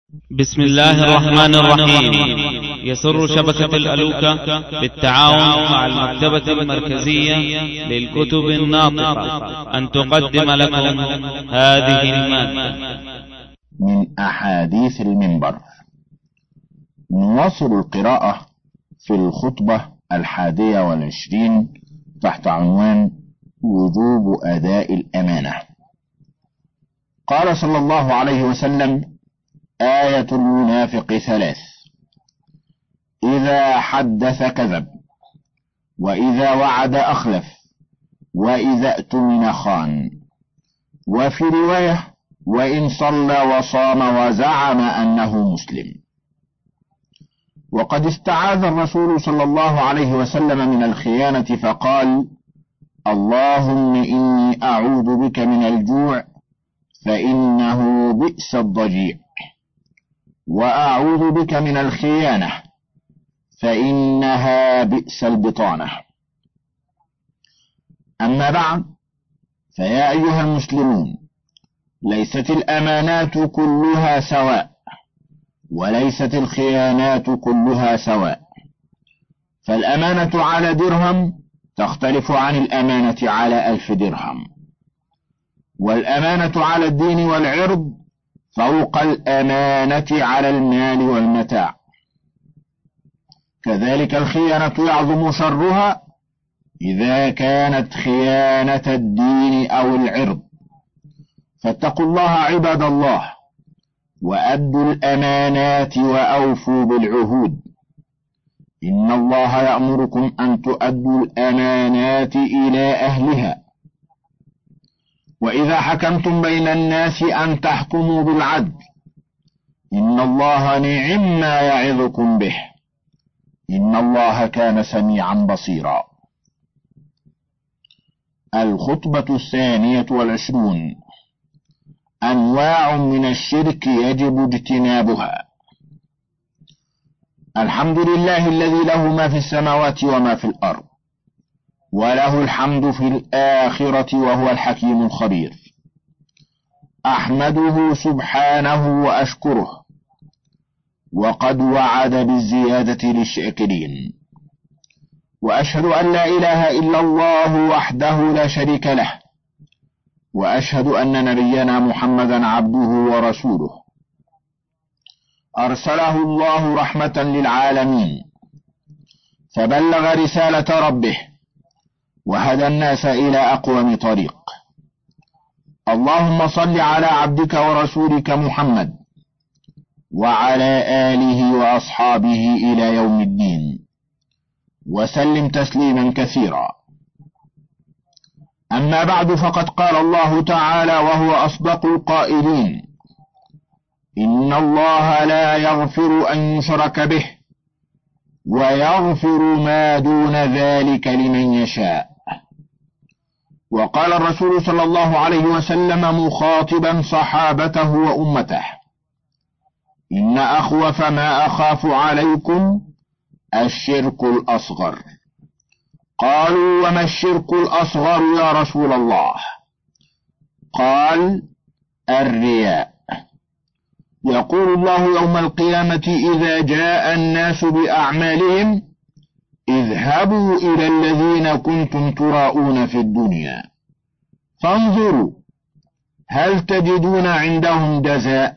بسم الله الرحمن الرحيم. يسر شبكة الألوكة بالتعاون مع المكتبة المركزية للكتب الناطقة أن تقدم لكم هذه المادة من أحاديث المنبر. نواصل القراءة في الخطبة 21 تحت عنوان وجوب أداء الأمانة. قال صلى الله عليه وسلم: آية المنافق 3: إذا حدث كذب، وإذا وعد أخلف، وإذا اؤتمن خان. وفي رواية: وإن صلى وصام وزعم أنه مسلم. وقد استعاذ الرسول صلى الله عليه وسلم من الخيانة فقال: اللهم إني أعوذ بك من الجوع فإنه بئس الضجيع، وأعوذ بك من الخيانة فإنها بئس البطانة. أما بعد، فيا أيها المسلمون، ليست الأمانات كلها سواء، وليست الخيانات كلها سواء. فالأمانة على درهم تختلف عن الأمانة على 1000 درهم، والأمانة على الدين والعرض فوق الأمانة على المال والمتاع. كذلك الخيانة يعظم شرها إذا كانت خيانة الدين أو العرض. فاتقوا الله عباد الله، وأدوا الأمانات وأوفوا بالعهود. إن الله يأمركم أن تؤدوا الأمانات إلى أهلها، وإذا حكمتم بين الناس أن تحكموا بالعدل. إن الله نعم ما يعظكم به، إن الله كان سميعا بصيرا. الخطبة 22: أنواع من الشرك يجب اجتنابها. الحمد لله الذي له ما في السماوات وما في الأرض، وله الحمد في الآخرة وهو الحكيم الخبير. أحمده سبحانه وأشكره، وقد وعد بالزيادة للشاكرين. وأشهد أن لا إله إلا الله وحده لا شريك له، وأشهد أن نبينا محمدا عبده ورسوله، أرسله الله رحمة للعالمين، فبلغ رسالة ربه وهدى الناس إلى أقوم طريق. اللهم صل على عبدك ورسولك محمد وعلى آله وأصحابه إلى يوم الدين، وسلم تسليما كثيرا. أما بعد، فقد قال الله تعالى وهو أصدق القائلين: إن الله لا يغفر أن يشرك به، ويغفر ما دون ذلك لمن يشاء. وقال الرسول صلى الله عليه وسلم مخاطبا صحابته وأمته: إن أخوف ما أخاف عليكم الشرك الأصغر. قالوا: وما الشرك الأصغر يا رسول الله؟ قال: الرياء. يقول الله يوم القيامة إذا جاء الناس بأعمالهم: اذهبوا إلى الذين كنتم تراءون في الدنيا فانظروا هل تجدون عندهم جزاء.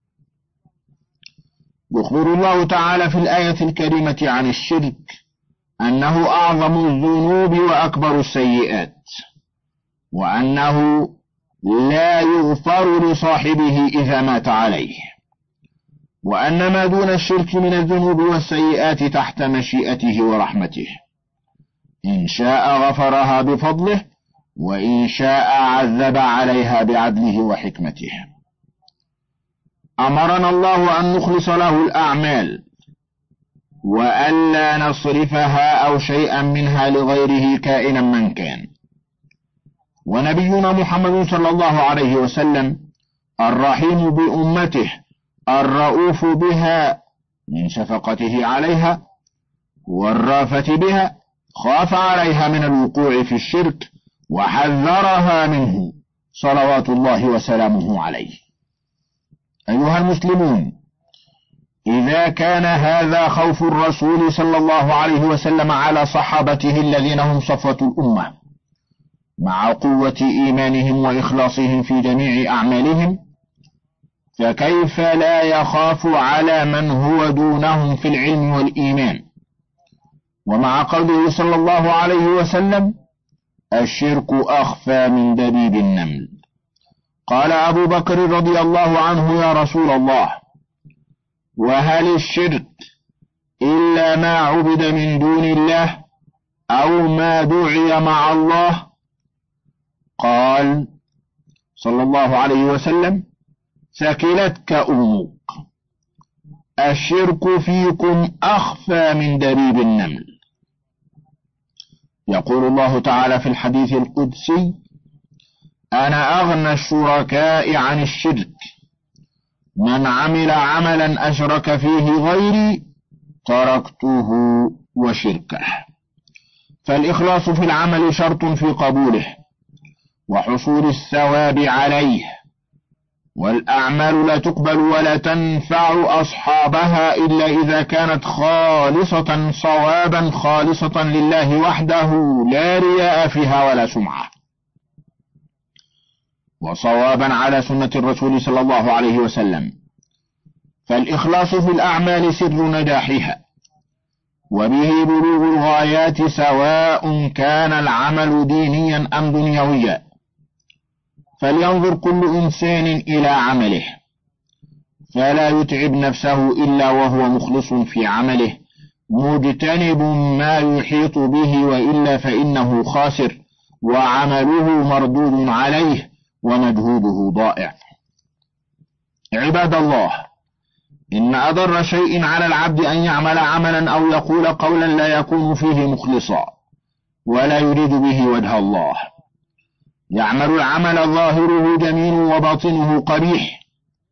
يخبر الله تعالى في الآية الكريمة عن الشرك أنه أعظم الذنوب وأكبر السيئات، وأنه لا يغفر لصاحبه إذا مات عليه، وأن ما دون الشرك من الذنوب والسيئات تحت مشيئته ورحمته، إن شاء غفرها بفضله، وإن شاء عذب عليها بعدله وحكمته. أمرنا الله أن نخلص له الأعمال، وألا نصرفها أو شيئا منها لغيره كائنا من كان. ونبينا محمد صلى الله عليه وسلم الرحيم بأمته الرؤوف بها من شفقته عليها والرافة بها، خاف عليها من الوقوع في الشرك وحذرها منه صلوات الله وسلامه عليه. أيها المسلمون، إذا كان هذا خوف الرسول صلى الله عليه وسلم على صحابته الذين هم صفوة الأمة مع قوة إيمانهم وإخلاصهم في جميع أعمالهم، فكيف لا يخاف على من هو دونهم في العلم والإيمان؟ ومع قوله صلى الله عليه وسلم: الشرك أخفى من دبيب النمل. قال أبو بكر رضي الله عنه: يا رسول الله، وهل الشرك إلا ما عبد من دون الله أو ما دعي مع الله؟ قال صلى الله عليه وسلم: ثكلتك أمك، الشرك فيكم أخفى من دبيب النمل. يقول الله تعالى في الحديث القدسي: أنا أغنى الشركاء عن الشرك، من عمل عملا أشرك فيه غيري تركته وشركه. فالإخلاص في العمل شرط في قبوله وحصول الثواب عليه، والأعمال لا تقبل ولا تنفع أصحابها إلا إذا كانت خالصة صوابا خالصة لله وحده، لا رياء فيها ولا سمعة، وصوابا على سنة الرسول صلى الله عليه وسلم. فالإخلاص في الأعمال سر نجاحها، وبه بلوغ الغايات، سواء كان العمل دينيا أم دنيويا. فلينظر كل إنسان إلى عمله، فلا يتعب نفسه إلا وهو مخلص في عمله مجتنب ما يحيط به، وإلا فإنه خاسر وعمله مردود عليه ومجهوده ضائع. عباد الله، إن أضر شيء على العبد أن يعمل عملا أو يقول قولا لا يكون فيه مخلصا ولا يريد به وجه الله. يعمل العمل ظاهره جميل وباطنه قبيح،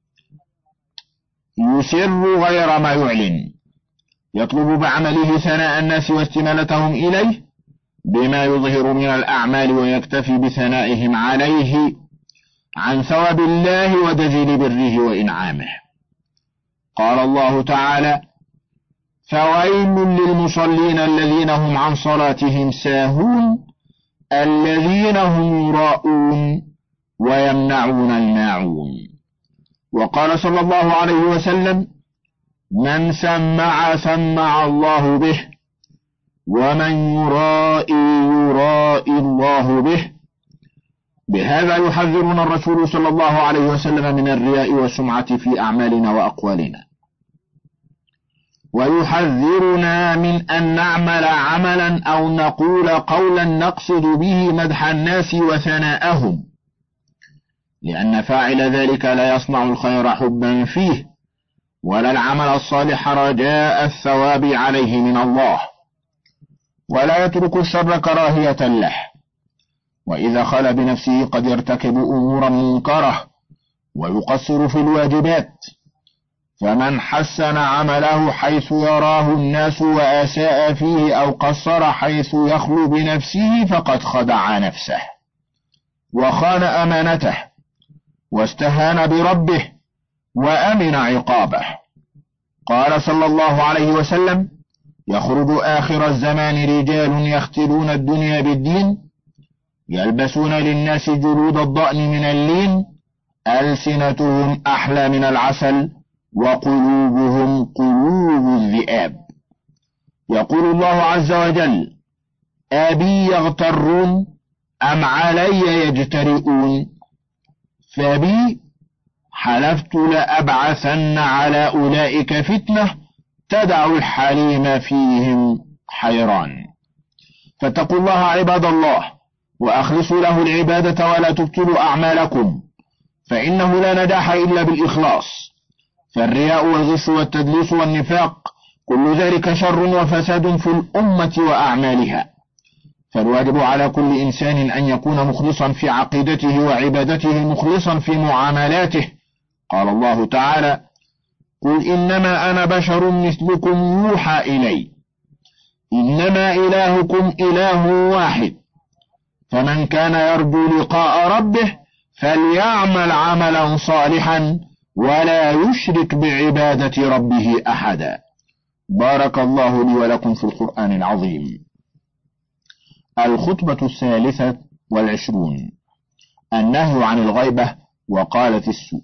يسر غير ما يعلن، يطلب بعمله ثناء الناس واستمالتهم إليه بما يظهر من الأعمال، ويكتفي بثنائهم عليه عن ثواب الله وجزيل بره وإنعامه. قال الله تعالى: فويل للمصلين الذين هم عن صلاتهم ساهون الذين هم يراءون ويمنعون الماعون. وقال صلى الله عليه وسلم: من سمع الله به، ومن يرائي الله به. بهذا يحذرنا الرسول صلى الله عليه وسلم من الرياء والسمعة في أعمالنا وأقوالنا، ويحذرنا من أن نعمل عملا أو نقول قولا نقصد به مدح الناس وثناءهم، لأن فاعل ذلك لا يصنع الخير حبا فيه، ولا العمل الصالح رجاء الثواب عليه من الله، ولا يترك الشر كراهية له، وإذا خل بنفسه قد يرتكب أمورا منكرة ويقصر في الواجبات. فمن حسن عمله حيث يراه الناس وأساء فيه أو قصر حيث يخلو بنفسه فقد خدع نفسه وخان أمانته واستهان بربه وأمن عقابه. قال صلى الله عليه وسلم: يخرج آخر الزمان رجال يختلون الدنيا بالدين، يلبسون للناس جلود الضأن من اللين، ألسنتهم أحلى من العسل وقلوبهم قلوب الذئاب. يقول الله عز وجل: أبي يغترون أم علي يجترئون؟ فبي حلفت لأبعثن على أولئك فتنة تدع الحليم فيهم حيران. فاتقوا الله عباد الله، وأخلصوا له العبادة ولا تبطلوا أعمالكم، فإنه لا نجاح إلا بالإخلاص. فالرياء والغش والتدليس والنفاق كل ذلك شر وفساد في الأمة وأعمالها. فالواجب على كل إنسان أن يكون مخلصا في عقيدته وعبادته، مخلصا في معاملاته. قال الله تعالى: قل إنما أنا بشر مثلكم يوحى إلي إنما إلهكم إله واحد، فمن كان يرجو لقاء ربه فليعمل عملا صالحا ولا يشرك بعبادة ربه أحدا. بارك الله لي ولكم في القرآن العظيم. الخطبة 23. النهي عن الغيبة وقالة السوء.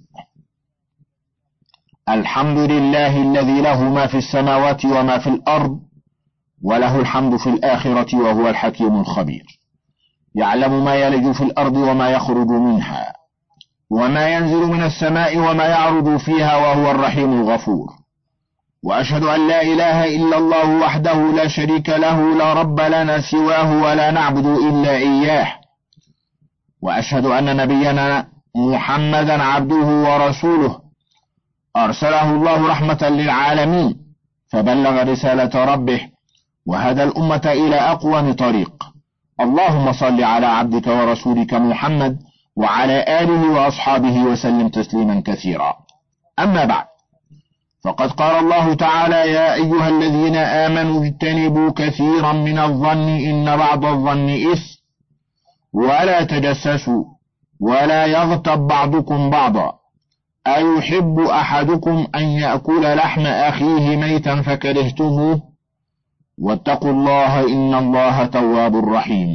الحمد لله الذي له ما في السماوات وما في الأرض، وله الحمد في الآخرة، وهو الحكيم الخبير. يعلم ما يلج في الأرض وما يخرج منها، وما ينزل من السماء وما يعرج فيها، وهو الرحيم الغفور. وأشهد أن لا إله إلا الله وحده لا شريك له، لا رب لنا سواه ولا نعبد إلا إياه. وأشهد أن نبينا محمدا عبده ورسوله، أرسله الله رحمة للعالمين، فبلغ رسالة ربه وهدى الأمة إلى أقوم طريق. اللهم صل على عبدك ورسولك محمد وعلى آله وأصحابه وسلم تسليما كثيرا. أما بعد، فقد قال الله تعالى: يا أيها الذين آمنوا اجتنبوا كثيرا من الظن إن بعض الظن إثم، ولا تجسسوا، ولا يغتب بعضكم بعضا، أيحب أحدكم أن يأكل لحم أخيه ميتا فكرهتموه، واتقوا الله إن الله تواب رحيم.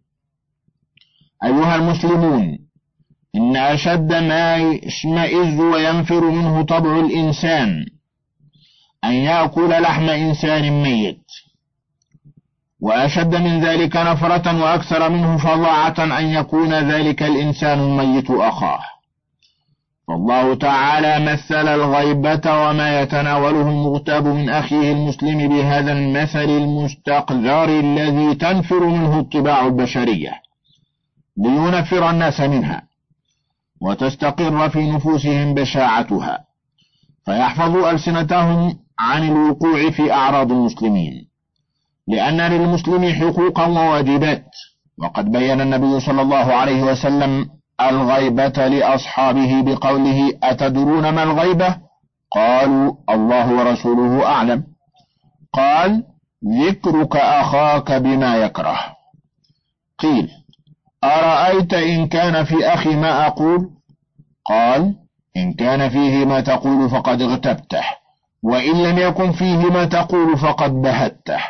أيها المسلمون، إن أشد ما يشمئز وينفر منه طبع الإنسان أن يأكل لحم إنسان ميت، وأشد من ذلك نفرة وأكثر منه فظاعة أن يكون ذلك الإنسان الميت أخاه. فالله تعالى مثل الغيبة وما يتناوله المغتاب من أخيه المسلم بهذا المثل المستقذر الذي تنفر منه الطباع البشرية، لينفر الناس منها وتستقر في نفوسهم بشاعتها، فيحفظوا ألسنتهم عن الوقوع في أعراض المسلمين، لأن للمسلم حقوقا وواجبات. وقد بين النبي صلى الله عليه وسلم الغيبة لأصحابه بقوله: أتدرون ما الغيبة؟ قالوا: الله ورسوله أعلم. قال: ذكرك أخاك بما يكره. قيل: أرأيت إن كان في أخي ما أقول؟ قال: إن كان فيه ما تقول فقد اغتبته، وإن لم يكن فيه ما تقول فقد بهته.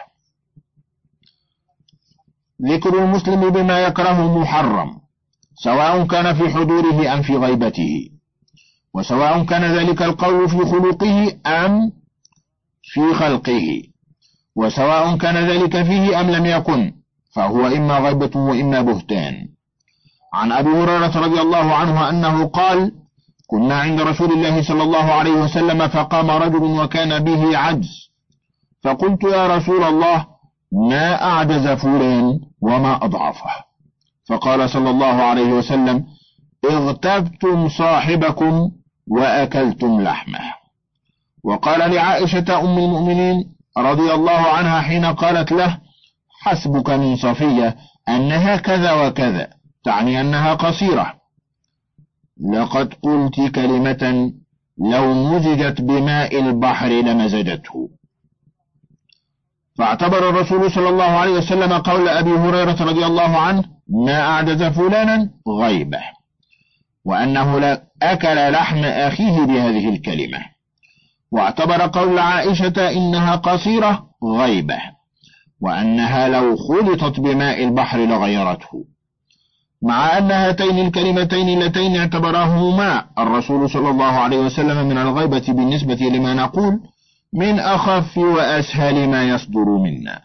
ذكر المسلم بما يكره محرم، سواء كان في حضوره أم في غيبته، وسواء كان ذلك القول في خلقه أم في خلقه، وسواء كان ذلك فيه أم لم يكن، فهو إما غيبة وإما بهتان. عن أبي هريرة رضي الله عنه أنه قال: كنا عند رسول الله صلى الله عليه وسلم، فقام رجل وكان به عجز، فقلت: يا رسول الله، ما أعجز فلان وما أضعفه؟ فقال صلى الله عليه وسلم: اغتبتم صاحبكم وأكلتم لحمه. وقال لعائشة أم المؤمنين رضي الله عنها حين قالت له: حسبك من صفية أنها كذا وكذا، تعني أنها قصيرة: لقد قلت كلمة لو مزجت بماء البحر لمزجته. فاعتبر الرسول صلى الله عليه وسلم قول أبي هريرة رضي الله عنه: ما أعجز فلانا غيبة، وأنه لا أكل لحم أخيه بهذه الكلمة. واعتبر قول عائشة إنها قصيرة غيبة، وأنها لو خلطت بماء البحر لغيرته، مع أن هاتين الكلمتين اللتين اعتبرهما الرسول صلى الله عليه وسلم من الغيبة بالنسبة لما نقول من أخف وأسهل ما يصدر منا،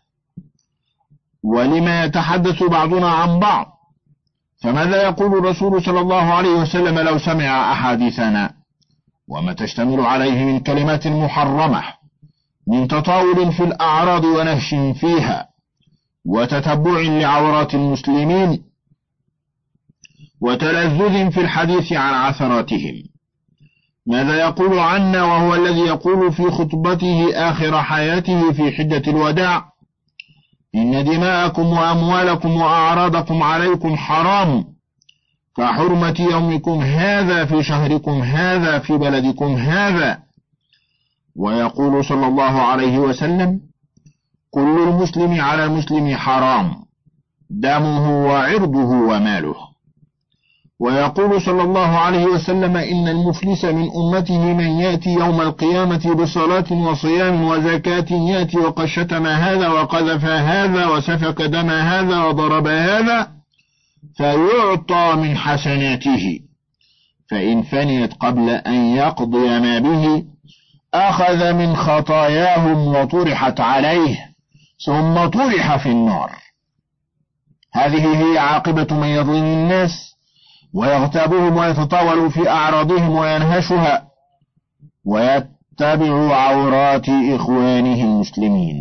ولما يتحدث بعضنا عن بعض. فماذا يقول الرسول صلى الله عليه وسلم لو سمع أحاديثنا وما تشتمل عليه من كلمات محرمة، من تطاول في الأعراض ونهش فيها، وتتبع لعورات المسلمين، وتلذذ في الحديث عن عثراتهم؟ ماذا يقول عنا وهو الذي يقول في خطبته آخر حياته في حجة الوداع: إن دماءكم وأموالكم وأعراضكم عليكم حرام كحرمة يومكم هذا في شهركم هذا في بلدكم هذا؟ ويقول صلى الله عليه وسلم: كل المسلم على المسلم حرام، دمه وعرضه وماله. ويقول صلى الله عليه وسلم: إن المفلس من أمته من يأتي يوم القيامة بصلاة وصيام وزكاة يأتي وقد شتم هذا وقذف هذا وسفك دم هذا وضرب هذا، فيعطى من حسناته، فإن فنيت قبل أن يقضي ما به أخذ من خطاياهم وطرحت عليه ثم طرح في النار. هذه هي عاقبة من يظلم الناس ويغتابهم ويتطاول في أعراضهم وينهشها ويتبع عورات إخوانه المسلمين.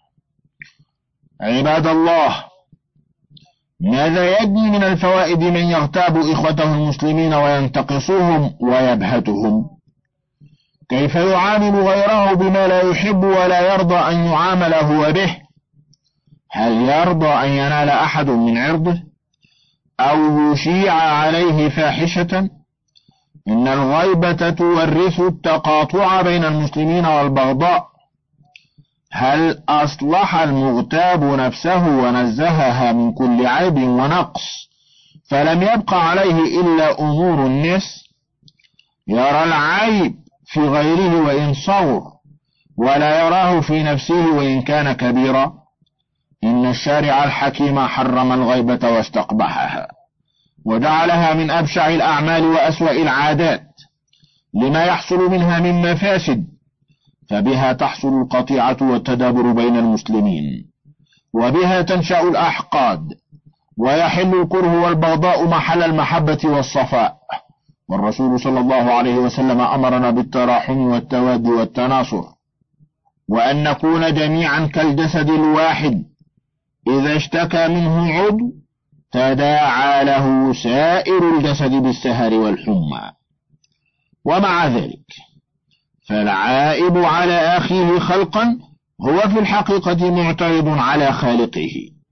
عباد الله، ماذا يجني من الفوائد من يغتاب إخوته المسلمين وينتقصهم ويبهتهم؟ كيف يعامل غيره بما لا يحب ولا يرضى أن يعامل هو به؟ هل يرضى أن ينال أحد من عرضه أو يشيع عليه فاحشة؟ إن الغيبة تورث التقاطع بين المسلمين والبغضاء. هل أصلح المغتاب نفسه ونزهها من كل عيب ونقص فلم يبق عليه إلا أمور الناس؟ يرى العيب في غيره وإن صغر ولا يراه في نفسه وإن كان كبيرا. إن الشارع الحكيم حرم الغيبة واستقبحها وجعلها من أبشع الأعمال وأسوأ العادات لما يحصل منها من مفاسد، فبها تحصل القطيعة والتدابر بين المسلمين، وبها تنشأ الأحقاد ويحل الكره والبغضاء محل المحبة والصفاء. والرسول صلى الله عليه وسلم أمرنا بالتراحم والتواد والتناصر، وأن نكون جميعا كالجسد الواحد إذا اشتكى منه عضو تداعى له سائر الجسد بالسهر والحمى. ومع ذلك فالعائب على أخيه خلقا هو في الحقيقة معترض على خالقه،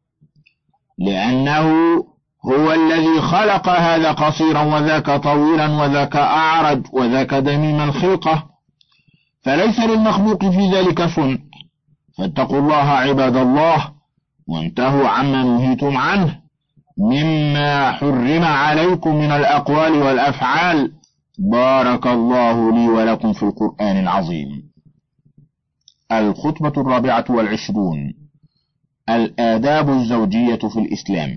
لأنه هو الذي خلق هذا قصيرا وذاك طويلا وذاك أعرج وذاك دميم الخلقة، فليس للمخلوق في ذلك صنع. فاتقوا الله عباد الله وانتهوا عما نهيتم عنه مما حرم عليكم من الأقوال والأفعال. بارك الله لي ولكم في القرآن العظيم. الخطبة 24: الآداب الزوجية في الإسلام.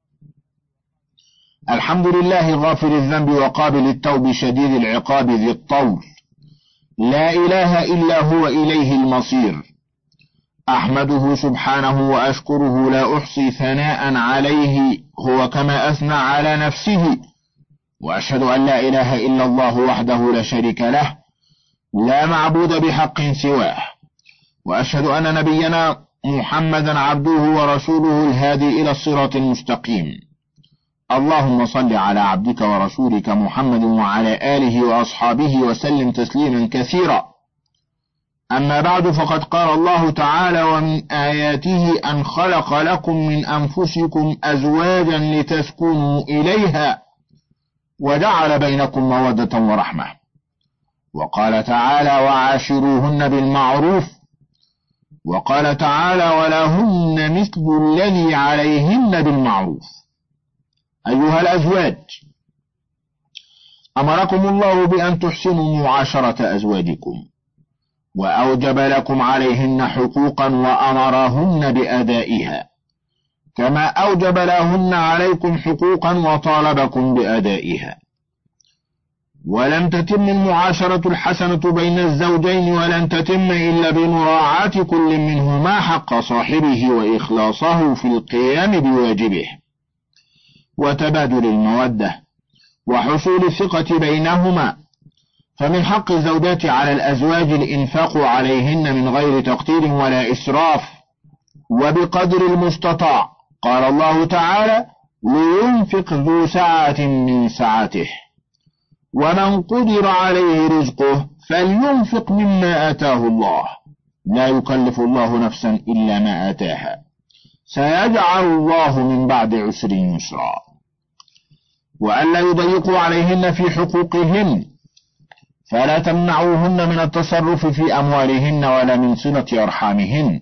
الحمد لله غافر الذنب وقابل التوب شديد العقاب ذي الطول، لا إله إلا هو إليه المصير. أحمده سبحانه وأشكره لا أحصي ثناء عليه هو كما أثنى على نفسه، وأشهد أن لا إله إلا الله وحده لا شريك له لا معبود بحق سواه، وأشهد أن نبينا محمدا عبده ورسوله الهادي إلى الصراط المستقيم. اللهم صل على عبدك ورسولك محمد وعلى آله وأصحابه وسلم تسليما كثيرا. أما بعد، فقد قال الله تعالى: ومن آياته أن خلق لكم من أنفسكم أزواجا لتسكنوا إليها وجعل بينكم مودة ورحمة. وقال تعالى: وعاشروهن بالمعروف. وقال تعالى: ولهن مثل الذي عليهن بالمعروف. أيها الأزواج، أمركم الله بأن تحسنوا معاشرة أزواجكم، وأوجب لكم عليهن حقوقا وأمرهن بأدائها، كما أوجب لهن عليكم حقوقا وطالبكم بأدائها. ولم تتم المعاشرة الحسنة بين الزوجين، ولن تتم إلا بمراعاة كل منهما حق صاحبه وإخلاصه في القيام بواجبه، وتبادل المودة وحصول الثقة بينهما. فمن حق الزوجات على الأزواج الإنفاق عليهن من غير تقتير ولا إسراف وبقدر المستطاع. قال الله تعالى: لينفق ذو سعة من سعته، ومن قدر عليه رزقه فلينفق مما آتاه الله، لا يكلف الله نفسا إلا ما آتاها، سيجعل الله من بعد عسر يسرا. وألا يضيقوا عليهن في حقوقهن، فلا تمنعوهن من التصرف في أموالهن ولا من صلة أرحامهن،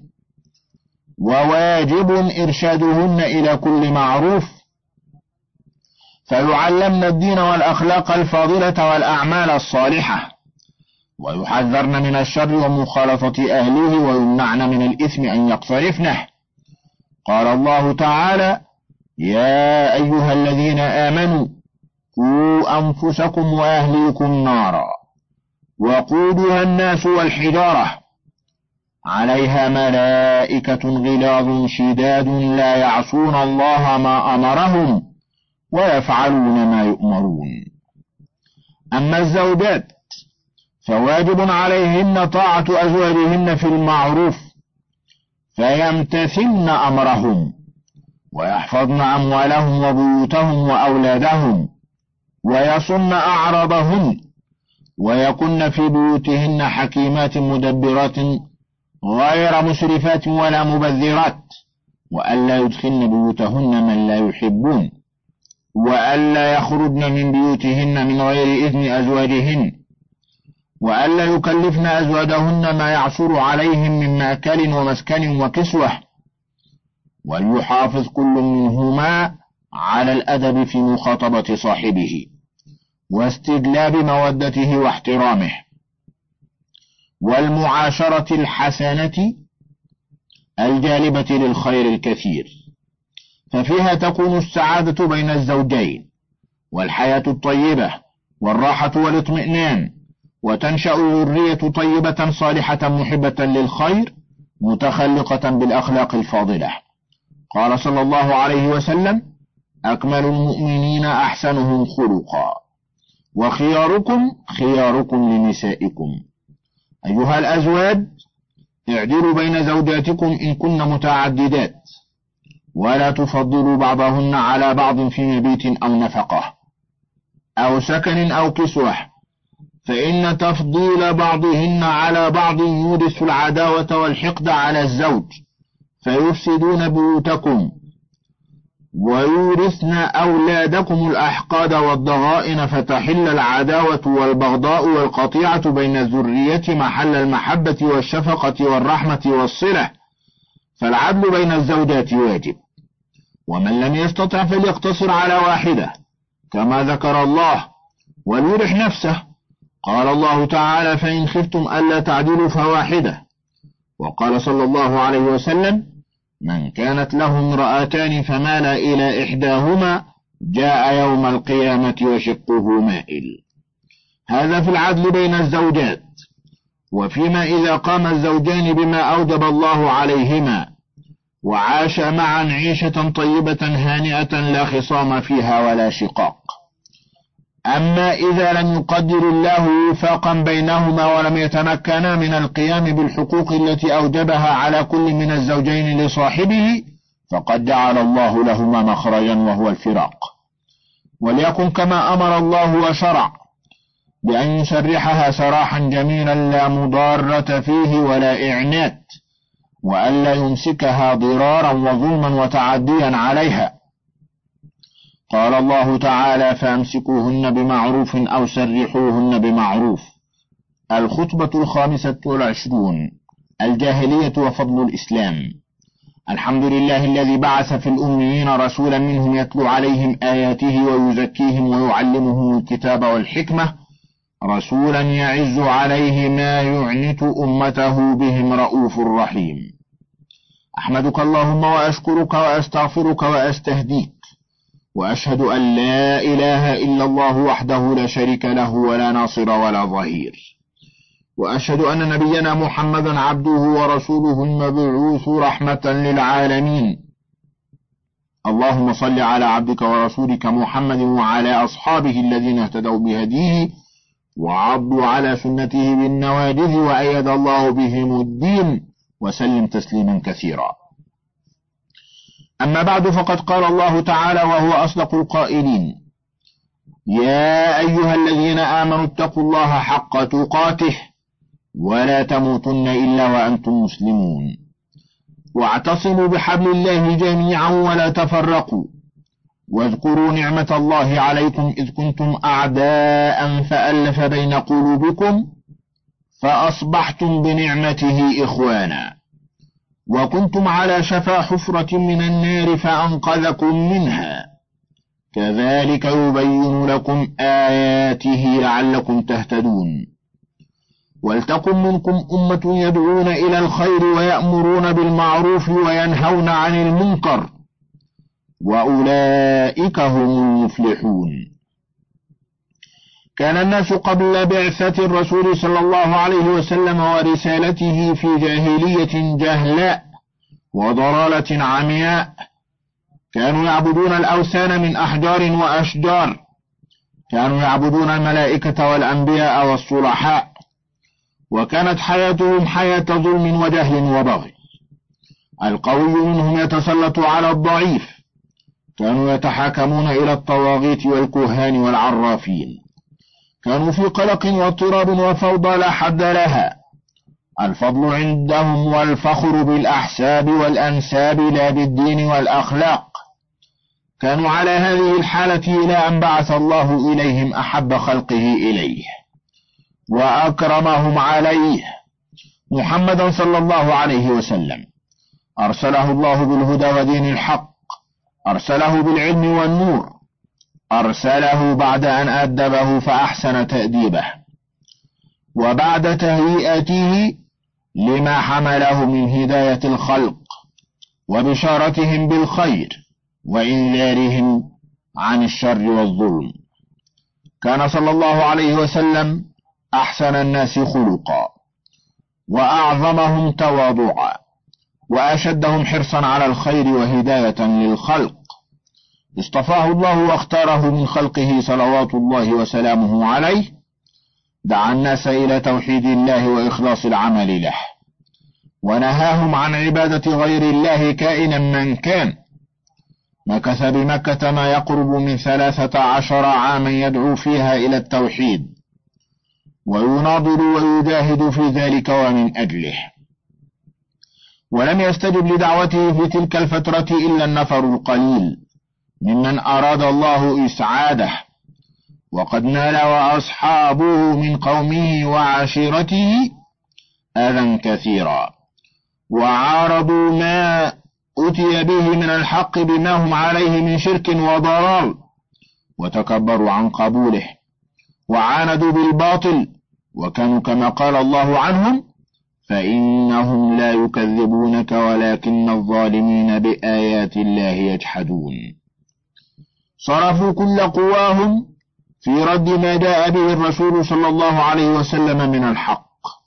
وواجب إرشادهن إلى كل معروف، فيعلمن الدين والأخلاق الفاضلة والأعمال الصالحة، ويحذرن من الشر ومخالطة أهله، ويمنعن من الإثم أن يقترفنه. قال الله تعالى: يا أيها الذين آمنوا قوا أنفسكم وأهليكم نارا وقودها الناس والحجارة عليها ملائكة غلاظ شداد لا يعصون الله ما أمرهم ويفعلون ما يؤمرون. أما الزوجات فواجب عليهن طاعة أزواجهن في المعروف، فيمتثلن أمرهم ويحفظن أموالهم وبيوتهم وأولادهم ويصن أعراضهن، ويكن في بيوتهن حكيمات مدبرات غير مسرفات ولا مبذرات، وألا يدخلن بيوتهن من لا يحبون، وألا يخرجن من بيوتهن من غير إذن أزواجهن، وألا يكلفن أزواجهن ما يعصر عليهم من مأكل ومسكن وكسوة، وليحافظ كل منهما على الأدب في مخاطبة صاحبه واستجلاب مودته واحترامه، والمعاشرة الحسنة الجالبة للخير الكثير، ففيها تكون السعادة بين الزوجين والحياة الطيبة والراحة والاطمئنان، وتنشأ ذرية طيبة صالحة محبة للخير متخلقة بالأخلاق الفاضلة. قال صلى الله عليه وسلم: أكمل المؤمنين أحسنهم خلقا، وخياركم خياركم لنسائكم. أيها الأزواج، اعدلوا بين زوجاتكم إن كن متعددات، ولا تفضلوا بعضهن على بعض في مبيت أو نفقة أو سكن أو كسوة، فإن تفضيل بعضهن على بعض يورث العداوة والحقد على الزوج، فيفسدون بيوتكم ويورثن أولادكم الأحقاد والضغائن، فتحل العداوة والبغضاء والقطيعة بين الذرية محل المحبة والشفقة والرحمة والصلة. فالعدل بين الزوجات واجب، ومن لم يستطع فليقتصر على واحدة كما ذكر الله وليرح نفسه. قال الله تعالى: فإن خفتم ألا تعدلوا فواحدة. وقال صلى الله عليه وسلم: من كانت له امرأتان فمال إلى إحداهما جاء يوم القيامة وشقه مائل. هذا في العدل بين الزوجات. وفيما إذا قام الزوجان بما أوجب الله عليهما وعاش معا عيشة طيبة هانئة لا خصام فيها ولا شقاق. أما إذا لم يقدر الله وفاقا بينهما ولم يتمكنا من القيام بالحقوق التي أوجبها على كل من الزوجين لصاحبه، فقد جعل الله لهما مخرجا وهو الفراق. وليكن كما أمر الله وشرع، بأن يسرحها سراحا جميلا لا مضارة فيه ولا إعنات، وألا يمسكها ضرارا وظلما وتعديا عليها. قال الله تعالى: فأمسكوهن بمعروف أو سرحوهن بمعروف. الخطبة 25. الجاهلية وفضل الإسلام. الحمد لله الذي بعث في الأميين رسولا منهم يتلو عليهم آياته ويزكيهم ويعلمهم الكتاب والحكمة، رسولا يعز عليه ما يعنت أمته بهم رؤوف رحيم. أحمدك اللهم وأشكرك وأستغفرك وأستهديك، وأشهد أن لا إله إلا الله وحده لا شريك له ولا ناصر ولا ظهير، وأشهد أن نبينا محمدا عبده ورسوله المبعوث رحمة للعالمين. اللهم صل على عبدك ورسولك محمد وعلى أصحابه الذين اهتدوا بهديه وعضوا على سنته بالنواجذ وأيد الله بهم الدين، وسلم تسليما كثيرا. أما بعد، فقد قال الله تعالى وهو أصدق القائلين: يا أيها الذين آمنوا اتقوا الله حق تقاته ولا تموتن إلا وأنتم مسلمون، واعتصموا بحبل الله جميعا ولا تفرقوا، واذكروا نعمة الله عليكم إذ كنتم أعداء فألف بين قلوبكم فأصبحتم بنعمته إخوانا، وكنتم على شفا حفرة من النار فأنقذكم منها، كذلك يبين لكم آياته لعلكم تهتدون. ولتكن منكم أمة يدعون إلى الخير ويأمرون بالمعروف وينهون عن المنكر وأولئك هم المفلحون. كان الناس قبل بعثة الرسول صلى الله عليه وسلم ورسالته في جاهلية جهلاء وضلالة عمياء، كانوا يعبدون الأوثان من أحجار وأشجار، كانوا يعبدون الملائكة والأنبياء والصلحاء، وكانت حياتهم حياة ظلم وجهل وبغي. القوي منهم يتسلط على الضعيف، كانوا يتحاكمون إلى الطواغيت والكهان والعرافين، كانوا في قلق واضطراب وفوضى لا حد لها. الفضل عندهم والفخر بالأحساب والأنساب لا بالدين والأخلاق. كانوا على هذه الحالة إلى أن بعث الله إليهم أحب خلقه إليه وأكرمهم عليه، محمدا صلى الله عليه وسلم. أرسله الله بالهدى ودين الحق، أرسله بالعلم والنور، أرسله بعد أن أدبه فأحسن تأديبه، وبعد تهيئته لما حمله من هداية الخلق وبشارتهم بالخير وإنذارهم عن الشر والظلم. كان صلى الله عليه وسلم أحسن الناس خلقا وأعظمهم تواضعا وأشدهم حرصا على الخير وهداية للخلق. اصطفاه الله واختاره من خلقه صلوات الله وسلامه عليه، دعا الناس إلى توحيد الله وإخلاص العمل له، ونهاهم عن عبادة غير الله كائنا من كان. مكث بمكة ما يقرب من 13 عاما يدعو فيها إلى التوحيد ويناضل ويجاهد في ذلك ومن أجله، ولم يستجب لدعوته في تلك الفترة إلا النفر القليل ممن أراد الله إسعاده، وقد نال وأصحابه من قومه وعشيرته أذى كثيرا، وعارضوا ما أتي به من الحق بما هم عليه من شرك وضلال، وتكبروا عن قبوله وعاندوا بالباطل، وكانوا كما قال الله عنهم: فإنهم لا يكذبونك ولكن الظالمين بآيات الله يجحدون. صرفوا كل قواهم في رد ما جاء به الرسول صلى الله عليه وسلم من الحق،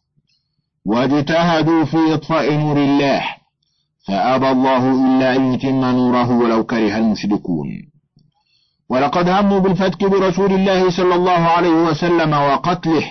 واجتهدوا في إطفاء نور الله، فأبى الله إلا أن يتم نوره ولو كره المشركون. ولقد هموا بالفتك برسول الله صلى الله عليه وسلم وقتله،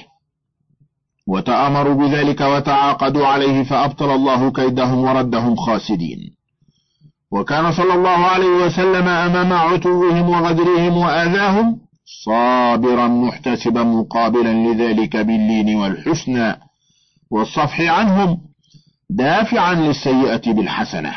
وتأمروا بذلك وتعاقدوا عليه، فأبطل الله كيدهم وردهم خاسدين. وكان صلى الله عليه وسلم أمام عتوهم وغدرهم وآذاهم صابرا محتسبا مقابلا لذلك باللين والحسنى والصفح عنهم، دافعا للسيئة بالحسنة،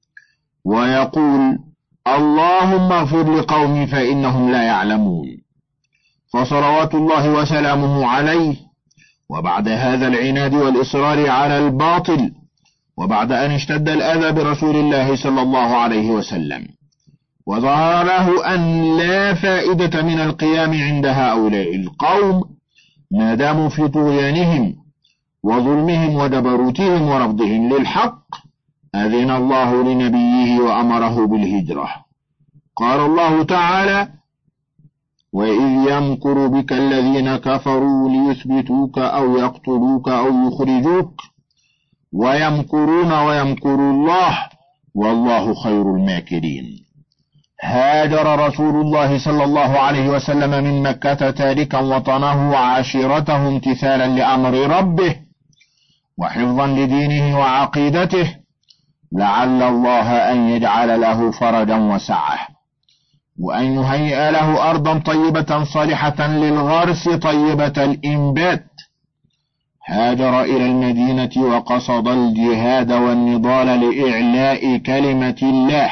ويقول: اللهم اغفر لقومي فإنهم لا يعلمون. فصلوات الله وسلامه عليه، وبعد هذا العناد والإصرار على الباطل، وبعد أن اشتد الأذى برسول الله صلى الله عليه وسلم، وظهر له أن لا فائدة من القيام عند هؤلاء القوم ما داموا في طغيانهم وظلمهم ودبروتهم ورفضهم للحق، أذن الله لنبيه وأمره بالهجرة. قال الله تعالى: وإذ يمكر بك الذين كفروا ليثبتوك أو يقتلوك أو يخرجوك ويمكرون ويمكر الله والله خير الماكرين. هاجر رسول الله صلى الله عليه وسلم من مكة تاركا وطنه وعشيرته امتثالا لأمر ربه وحفظا لدينه وعقيدته، لعل الله أن يجعل له فرجا وسعة، وأن يهيئ له أرضا طيبة صالحة للغرس طيبة الإنبات. هاجر إلى المدينة وقصد الجهاد والنضال لإعلاء كلمة الله،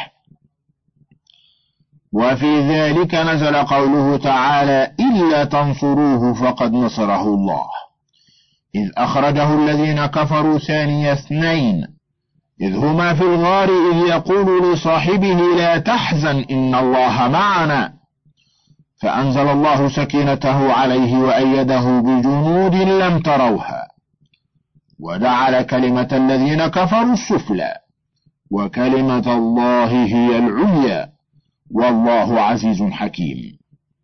وفي ذلك نزل قوله تعالى: إلا تنصروه فقد نصره الله إذ أخرجه الذين كفروا ثاني اثنين إذ هما في الغار إذ يقول لصاحبه لا تحزن إن الله معنا فأنزل الله سكينته عليه وأيده بجنود لم تروها وجعل كلمة الذين كفروا السفلى وكلمة الله هي العليا والله عزيز حكيم.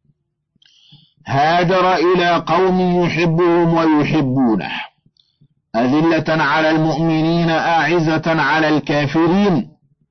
هاجر إلى قوم يحبهم ويحبونه أذلة على المؤمنين أعزة على الكافرين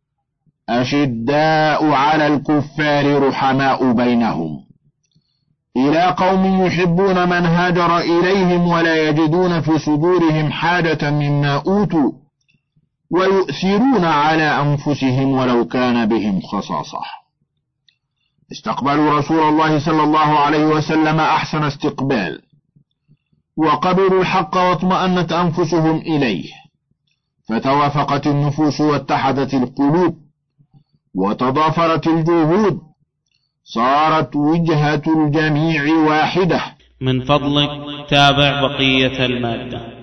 أشداء على الكفار رحماء بينهم، إلى قوم يحبون من هاجر إليهم ولا يجدون في صدورهم حاجة مما أوتوا ويؤثرون على أنفسهم ولو كان بهم خصاصة. استقبلوا رسول الله صلى الله عليه وسلم أحسن استقبال وقبلوا الحق واطمأنت أنفسهم إليه، فتوافقت النفوس واتحدت القلوب وتضافرت الجهود، صارت وجهة الجميع واحدة. من فضلك تابع بقية المادة.